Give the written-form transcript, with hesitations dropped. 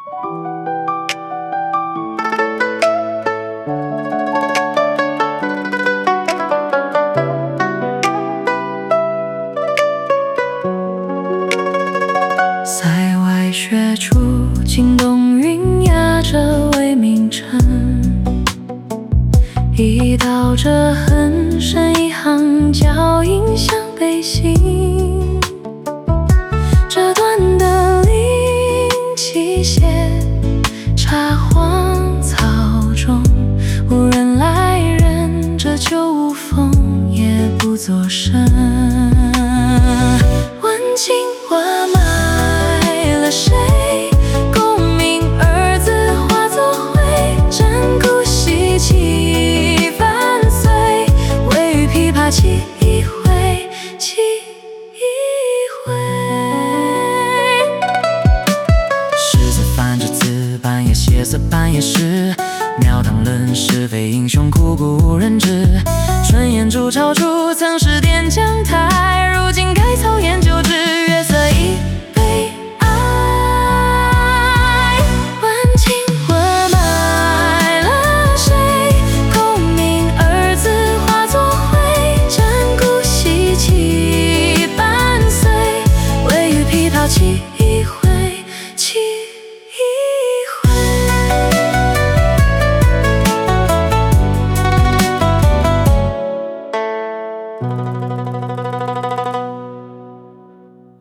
塞外雪初，惊动云压着未明晨。一道这痕深一行脚印向北行。这段的灵气斜，插荒草中，无人来人，这就无风也不作声。问情话埋了谁？功名二字化作灰，真骨细气翻碎，微雨琵琶泣一回，泣一回。诗字泛着字，半夜血色半夜诗，庙堂论是非英雄，苦故无人知。春烟逐潮出，曾是点将